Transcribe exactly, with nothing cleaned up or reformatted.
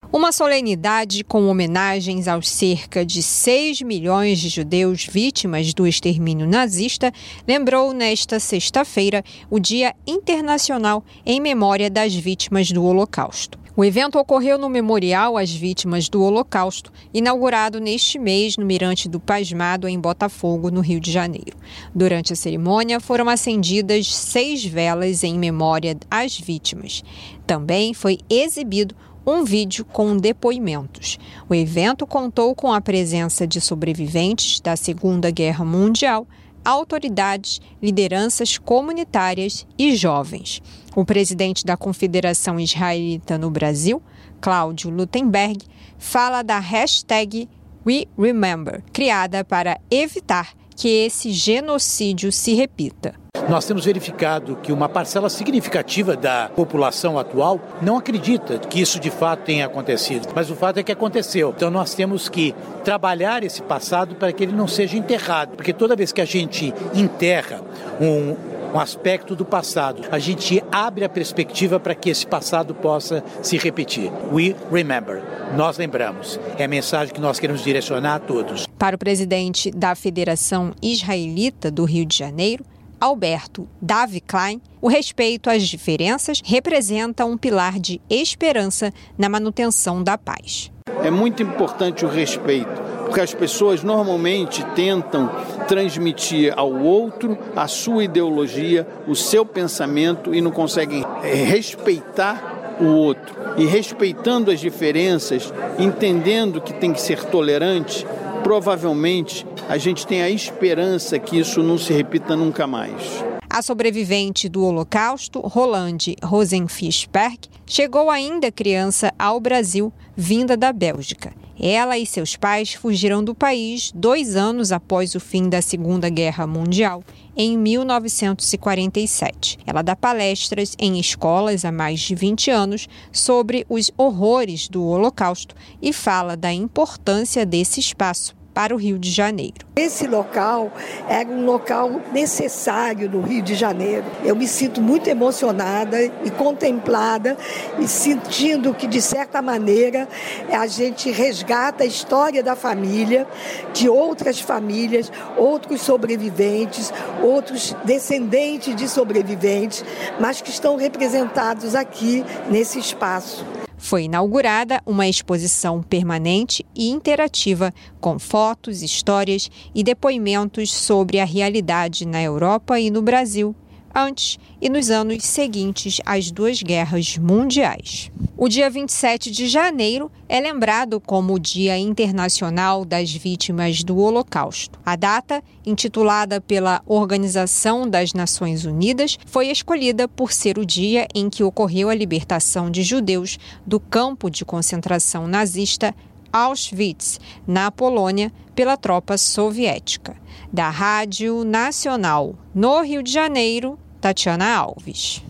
Uma solenidade com homenagens aos cerca de seis milhões de judeus vítimas do extermínio nazista lembrou nesta sexta-feira o Dia Internacional em Memória das Vítimas do Holocausto. O evento ocorreu no Memorial às Vítimas do Holocausto, inaugurado neste mês no Mirante do Pasmado, em Botafogo, no Rio de Janeiro. Durante a cerimônia, foram acendidas seis velas em memória às vítimas. Também foi exibido um vídeo com depoimentos. O evento contou com a presença de sobreviventes da Segunda Guerra Mundial, autoridades, lideranças comunitárias e jovens. O presidente da Confederação Israelita no Brasil, Cláudio Luttenberg, fala da hashtag WeRemember, criada para evitar que esse genocídio se repita. Nós temos verificado que uma parcela significativa da população atual não acredita que isso de fato tenha acontecido, mas o fato é que aconteceu. Então nós temos que trabalhar esse passado para que ele não seja enterrado, porque toda vez que a gente enterra um, um aspecto do passado, a gente abre a perspectiva para que esse passado possa se repetir. We remember. Nós lembramos. É a mensagem que nós queremos direcionar a todos. Para o presidente da Federação Israelita do Rio de Janeiro, Alberto Davi Klein, o respeito às diferenças representa um pilar de esperança na manutenção da paz. É muito importante o respeito, porque as pessoas normalmente tentam transmitir ao outro a sua ideologia, o seu pensamento e não conseguem respeitar o outro. E respeitando as diferenças, entendendo que tem que ser tolerante, provavelmente a gente tem a esperança que isso não se repita nunca mais. A sobrevivente do Holocausto, Rolande Rosenfischberg, chegou ainda criança ao Brasil, vinda da Bélgica. Ela e seus pais fugiram do país dois anos após o fim da Segunda Guerra Mundial, em mil novecentos e quarenta e sete. Ela dá palestras em escolas há mais de vinte anos sobre os horrores do Holocausto e fala da importância desse espaço para o Rio de Janeiro. Esse local era um local necessário no Rio de Janeiro. Eu me sinto muito emocionada e contemplada e sentindo que, de certa maneira, a gente resgata a história da família, de outras famílias, outros sobreviventes, outros descendentes de sobreviventes, mas que estão representados aqui nesse espaço. Foi inaugurada uma exposição permanente e interativa com fotos, histórias e depoimentos sobre a realidade na Europa e no Brasil, antes e nos anos seguintes às duas guerras mundiais. O dia vinte e sete de janeiro é lembrado como o Dia Internacional das Vítimas do Holocausto. A data, intitulada pela Organização das Nações Unidas, foi escolhida por ser o dia em que ocorreu a libertação de judeus do campo de concentração nazista Auschwitz, na Polônia, pela tropa soviética. Da Rádio Nacional, no Rio de Janeiro, Tatiana Alves.